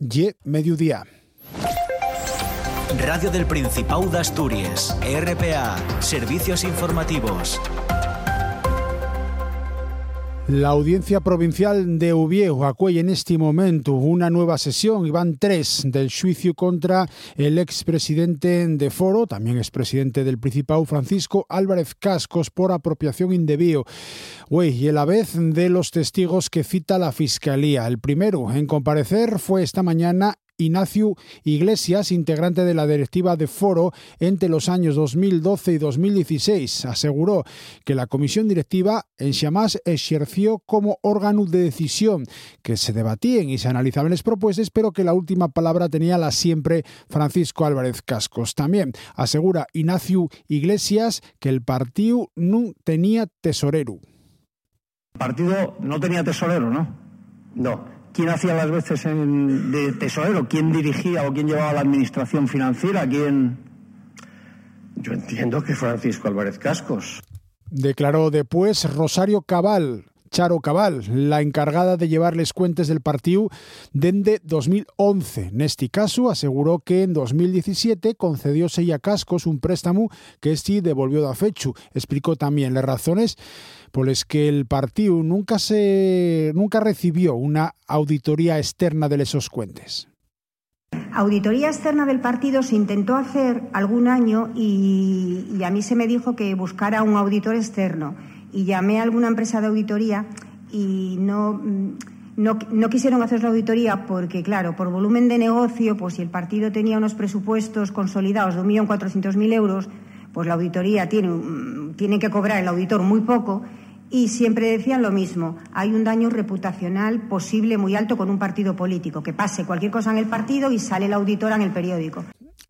Y mediodía. Radio del Principado de Asturias, RPA, Servicios Informativos. La Audiencia Provincial de Oviedo acuella en este momento una nueva sesión y van 3 del juicio contra el expresidente de Foro, también expresidente del Principado, Francisco Álvarez Cascos, por apropiación indebida. Y a la vez de los testigos que cita la Fiscalía. El primero en comparecer fue esta mañana Ignacio Iglesias, integrante de la directiva de Foro entre los años 2012 y 2016. Aseguró que la comisión directiva en xamás ejerció como órgano de decisión, que se debatían y se analizaban las propuestas, pero que la última palabra tenía la siempre Francisco Álvarez Cascos. También asegura Ignacio Iglesias que el partido no tenía tesorero. El partido no tenía tesorero, ¿no? No. ¿Quién hacía las veces de tesorero? ¿Quién dirigía o quién llevaba la administración financiera? ¿Quién? Yo entiendo que Francisco Álvarez Cascos. Declaró después Rosario Cabal, Charo Cabal, la encargada de llevarles cuentas del partido desde 2011. En este caso, aseguró que en 2017 concedióse a Cascos un préstamo que este devolvió de fechu. Explicó también las razones por las que el partido nunca recibió una auditoría externa de esos cuentas. Auditoría externa del partido se intentó hacer algún año y a mí se me dijo que buscara un auditor externo. Y llamé a alguna empresa de auditoría y no quisieron hacer la auditoría porque, claro, por volumen de negocio, pues si el partido tenía unos presupuestos consolidados de 1.400.000 euros, pues la auditoría tiene que cobrar el auditor muy poco. Y siempre decían lo mismo, hay un daño reputacional posible muy alto con un partido político, que pase cualquier cosa en el partido y sale la auditora en el periódico.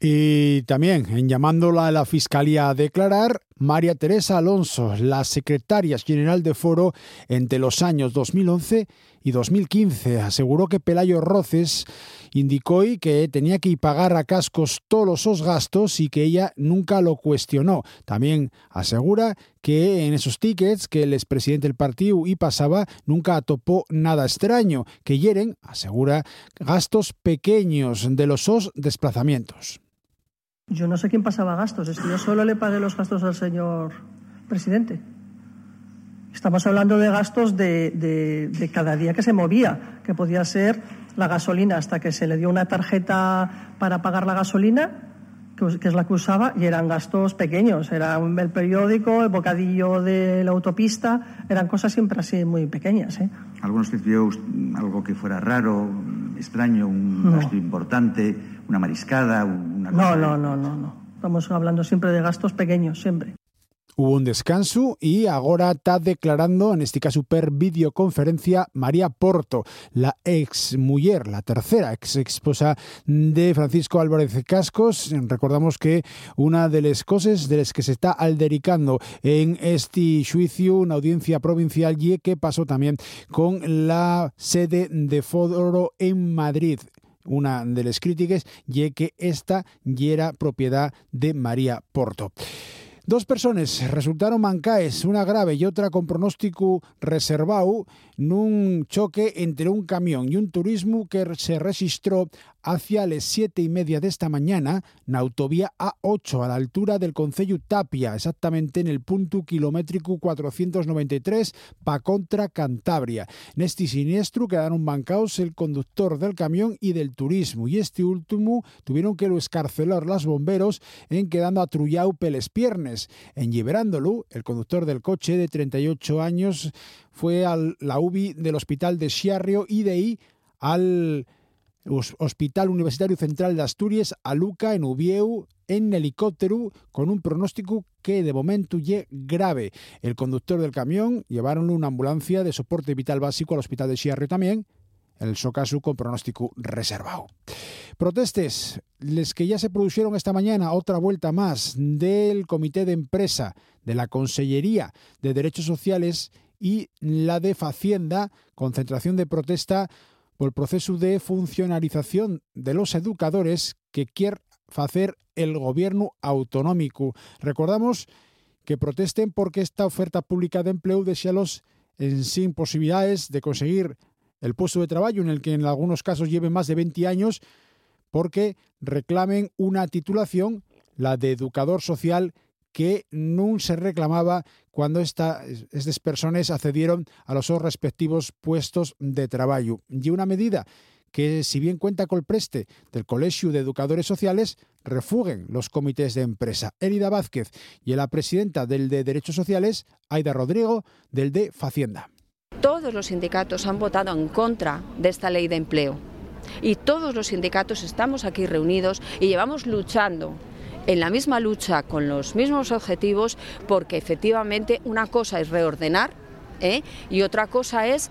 Y también, en llamándola a la Fiscalía a declarar, María Teresa Alonso, la secretaria general de Foro entre los años 2011 y 2015, aseguró que Pelayo Roces indicó que tenía que pagar a Cascos todos los gastos y que ella nunca lo cuestionó. También asegura que en esos tickets que el expresidente del partido y pasaba nunca topó nada extraño, que hieren, asegura, gastos pequeños de los desplazamientos. Yo no sé quién pasaba gastos, es que yo solo le pagué los gastos al señor presidente. Estamos hablando de gastos de cada día que se movía, que podía ser la gasolina, hasta que se le dio una tarjeta para pagar la gasolina, que es la que usaba, y eran gastos pequeños. Era el periódico, el bocadillo de la autopista, eran cosas siempre así muy pequeñas. ¿Algunos que pidió algo que fuera raro, extraño, un gasto importante, una mariscada, una cosa? No. Estamos hablando siempre de gastos pequeños, siempre. Hubo un descanso y ahora está declarando, en este caso per videoconferencia, María Porto, la exmuller, la tercera esposa de Francisco Álvarez Cascos. Recordamos que una de las cosas de las que se está aldericando en este juicio, una audiencia provincial, y que pasó también con la sede de Foro en Madrid. Una de las críticas y que esta ya era propiedad de María Porto. 2 personas resultaron mancaes, una grave y otra con pronóstico reservado, en un choque entre un camión y un turismo que se registró hacia las 7:30 de esta mañana en autovía A8 a la altura del concello Tapia, exactamente en el punto kilométrico 493 pa contra Cantabria. En este siniestro quedaron mancaos el conductor del camión y del turismo, y este último tuvieron que lo escarcelar los bomberos en quedando atrullado peles piernas. En liberándolo, el conductor del coche de 38 años fue a la UBI del Hospital de Xiarrio y de ahí al Hospital Universitario Central de Asturias, a Luca, en Ubieu, en helicóptero, con un pronóstico que de momento es grave. El conductor del camión llevaron una ambulancia de soporte vital básico al Hospital de Xiarrio también, en el caso con pronóstico reservado. Protestes, les que ya se produjeron esta mañana, otra vuelta más del Comité de Empresa, de la Consellería de Derechos Sociales y la de Facienda, concentración de protesta por el proceso de funcionarización de los educadores que quiere hacer el gobierno autonómico. Recordamos que protesten porque esta oferta pública de empleo deixalos sin posibilidades de conseguir el puesto de trabajo en el que en algunos casos lleven más de 20 años porque reclamen una titulación, la de educador social, que no se reclamaba cuando estas personas accedieron a los respectivos puestos de trabajo. Y una medida que, si bien cuenta col preste del Colegio de Educadores Sociales, refuguen los comités de empresa. Elida Vázquez y la presidenta del de Derechos Sociales, Aida Rodrigo, del de Facienda. Todos los sindicatos han votado en contra de esta ley de empleo y todos los sindicatos estamos aquí reunidos y llevamos luchando en la misma lucha con los mismos objetivos, porque efectivamente una cosa es reordenar y otra cosa es,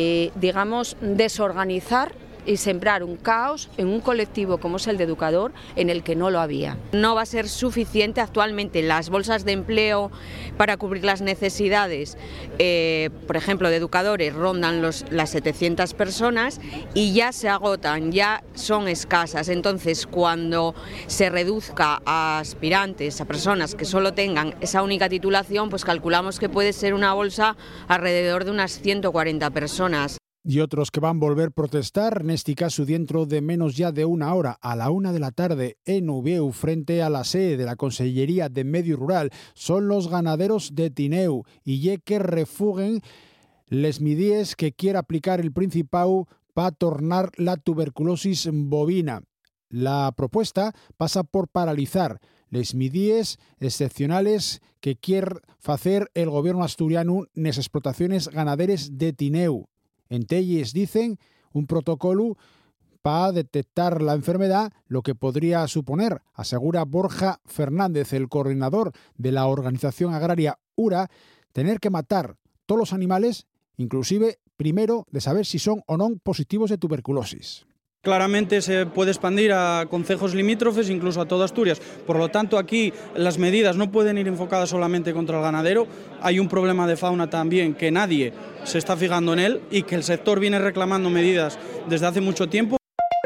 desorganizar y sembrar un caos en un colectivo como es el de educador, en el que no lo había. No va a ser suficiente actualmente las bolsas de empleo para cubrir las necesidades, por ejemplo, de educadores, rondan las 700 personas y ya se agotan, ya son escasas. Entonces, cuando se reduzca a aspirantes, a personas que solo tengan esa única titulación, pues calculamos que puede ser una bolsa alrededor de unas 140 personas. Y otros que van a volver a protestar, en este caso dentro de menos ya de una hora, a la 1 p.m, en Uvieu, frente a la sede de la Consellería de Medio Rural, son los ganaderos de Tineu, y que refuguen les medidas que quiere aplicar el Principau para tornar la tuberculosis bovina. La propuesta pasa por paralizar les medidas excepcionales que quiere hacer el gobierno asturiano en las explotaciones ganaderas de Tineu. Entre ellas, dicen, un protocolo para detectar la enfermedad, lo que podría suponer, asegura Borja Fernández, el coordinador de la organización agraria URA, tener que matar todos los animales, inclusive primero de saber si son o no positivos de tuberculosis. Claramente se puede expandir a concejos limítrofes, incluso a toda Asturias. Por lo tanto, aquí las medidas no pueden ir enfocadas solamente contra el ganadero. Hay un problema de fauna también que nadie se está fijando en él y que el sector viene reclamando medidas desde hace mucho tiempo.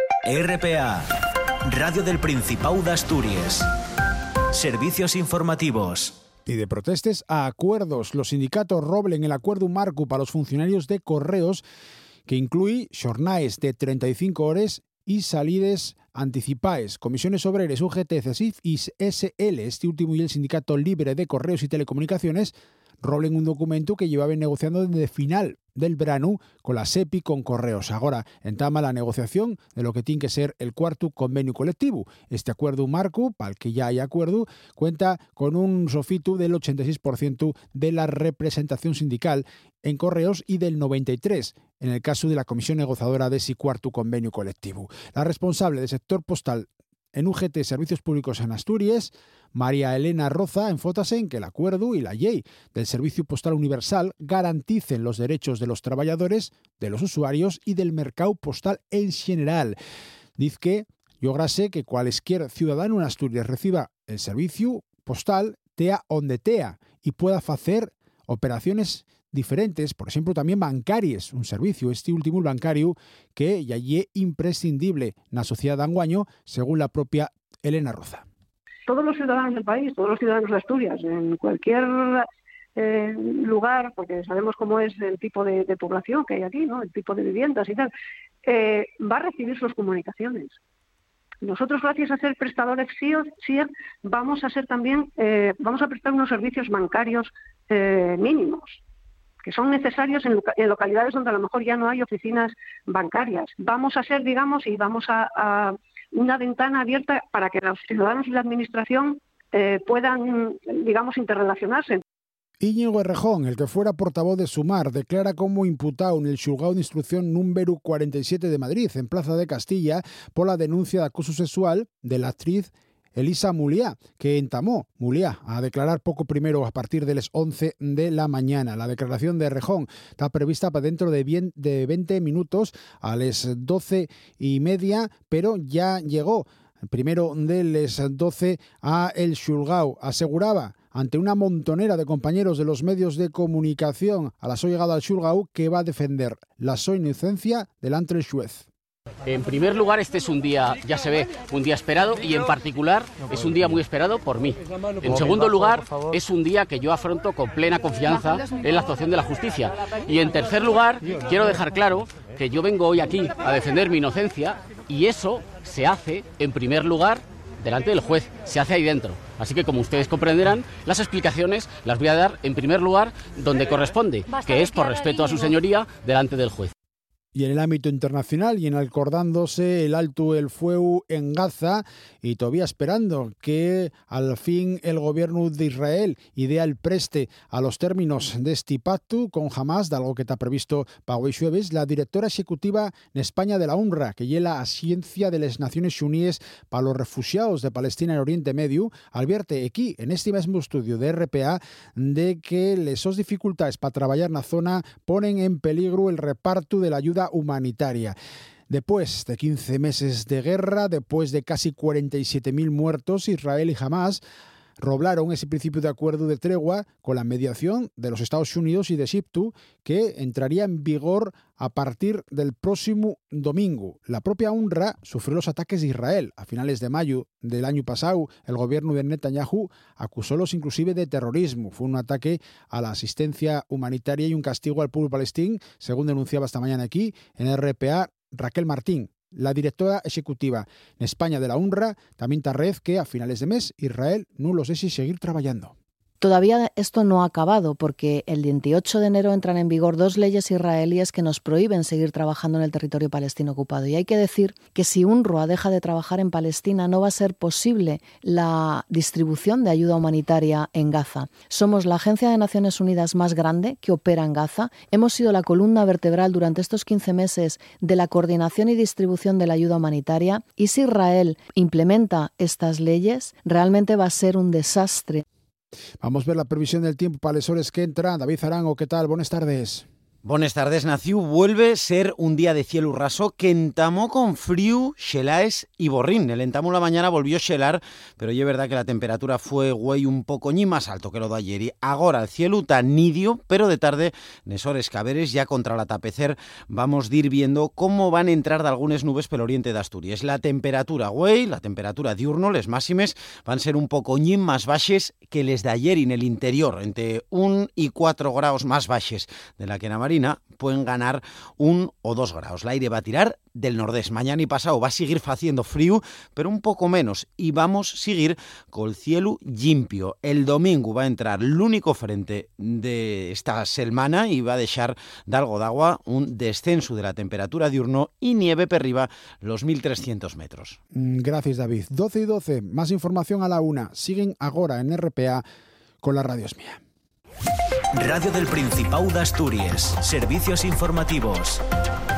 RPA, Radio del Principado de Asturias. Servicios informativos. Y de protestes a acuerdos, los sindicatos roblen el acuerdo marco para los funcionarios de Correos, que incluye jornades de 35 horas y salidas anticipadas. Comisiones Obreras, UGT, CESIF y SL, este último y el Sindicato Libre de Correos y Telecomunicaciones, roblen un documento que llevaban negociando desde final del verano con la SEPI con Correos. Ahora entama la negociación de lo que tiene que ser el cuarto convenio colectivo. Este acuerdo marco, para el que ya hay acuerdo, cuenta con un sofitu del 86% de la representación sindical en Correos y del 93% en el caso de la comisión negociadora de ese cuarto convenio colectivo. La responsable del sector postal en UGT Servicios Públicos en Asturias, María Elena Roza, enfótase en que el acuerdo y la ley del Servicio Postal Universal garanticen los derechos de los trabajadores, de los usuarios y del mercado postal en general. Dice que lograse que cualquier ciudadano en Asturias reciba el servicio postal tea onde tea y pueda hacer operaciones diferentes, por ejemplo, también bancarias, un servicio, este último bancario, que ya es imprescindible en la sociedad de anguaño, según la propia Elena Roza. Todos los ciudadanos del país, todos los ciudadanos de Asturias, en cualquier lugar, porque sabemos cómo es el tipo de población que hay aquí, ¿no? El tipo de viviendas y tal, va a recibir sus comunicaciones. Nosotros, gracias a ser prestadores SIER, vamos a ser también, vamos a prestar unos servicios bancarios mínimos, que son necesarios en localidades donde a lo mejor ya no hay oficinas bancarias. Vamos a ser, digamos, y vamos a una ventana abierta para que los ciudadanos y la administración puedan, digamos, interrelacionarse. Íñigo Errejón, el que fuera portavoz de Sumar, declara como imputado en el xulgado de instrucción número 47 de Madrid, en Plaza de Castilla, por la denuncia de acoso sexual de la actriz Elisa Muliá, que entamó Muliá a declarar poco primero a partir de las 11 de la mañana. La declaración de Errejón está prevista para dentro de 20 minutos a las 12:30, pero ya llegó primero de las 12 a el xulgao. Aseguraba ante una montonera de compañeros de los medios de comunicación a la su llegada al xulgao que va a defender la su inocencia delante del juez. En primer lugar, este es un día, ya se ve, un día esperado y en particular es un día muy esperado por mí. En segundo lugar, es un día que yo afronto con plena confianza en la actuación de la justicia. Y en tercer lugar, quiero dejar claro que yo vengo hoy aquí a defender mi inocencia y eso se hace, en primer lugar, delante del juez, se hace ahí dentro. Así que, como ustedes comprenderán, las explicaciones las voy a dar, en primer lugar, donde corresponde, que es por respeto a su señoría, delante del juez. Y en el ámbito internacional y en acordándose el alto el fuego en Gaza y todavía esperando que al fin el gobierno de Israel idea el preste a los términos de este pacto con Hamas, de algo que está previsto para hoy jueves, la directora ejecutiva en España de la UNRWA, que lleva a ciencia de las Naciones Unidas para los refugiados de Palestina en Oriente Medio, advierte aquí, en este mismo estudio de RPA, de que les dificultades para trabajar en la zona ponen en peligro el reparto de la ayuda humanitaria. Después de 15 meses de guerra, después de casi 47.000 muertos, Israel y Hamas roblaron ese principio de acuerdo de tregua con la mediación de los Estados Unidos y de Egipto, que entraría en vigor a partir del próximo domingo. La propia UNRWA sufrió los ataques de Israel. A finales de mayo del año pasado, el gobierno de Netanyahu acusólos inclusive de terrorismo. Fue un ataque a la asistencia humanitaria y un castigo al pueblo palestino, según denunciaba esta mañana aquí en RPA Raquel Martín, la directora ejecutiva en España de la UNRWA, también tarrez que a finales de mes Israel no los deje seguir trabajando. Todavía esto no ha acabado porque el 28 de enero entran en vigor 2 leyes israelíes que nos prohíben seguir trabajando en el territorio palestino ocupado. Y hay que decir que si UNRWA deja de trabajar en Palestina no va a ser posible la distribución de ayuda humanitaria en Gaza. Somos la agencia de Naciones Unidas más grande que opera en Gaza. Hemos sido la columna vertebral durante estos 15 meses de la coordinación y distribución de la ayuda humanitaria. Y si Israel implementa estas leyes, realmente va a ser un desastre. Vamos a ver la previsión del tiempo para las horas que entran. David Arango, ¿qué tal? Buenas tardes. Buenas tardes, Naciu. Vuelve a ser un día de cielo raso que entamó con frío, xelaes y borrín. El entamo la mañana volvió a xelar, pero es verdad que la temperatura fue un poco ni más alto que lo de ayer. Y ahora el cielo está nidio, pero de tarde, nesores caberes, ya contra el atapecer, vamos a ir viendo cómo van a entrar de algunas nubes pel oriente de Asturias. La temperatura, la temperatura diurno, les máximes, van a ser un poco ni más baixes que les de ayer en el interior, entre 1 y 4 grados más baixes de la que en Marina pueden ganar 1 o 2 grados. El aire va a tirar del nordés. Mañana y pasado va a seguir haciendo frío, pero un poco menos. Y vamos a seguir con el cielo limpio. El domingo va a entrar el único frente de esta semana y va a dejar de algo de agua un descenso de la temperatura diurno y nieve per arriba los 1.300 metros. Gracias, David. 12 y 12. Más información a la 1. Siguen ahora en RPA con la Radio Es Mía. Radio del Principado de Asturias. Servicios informativos.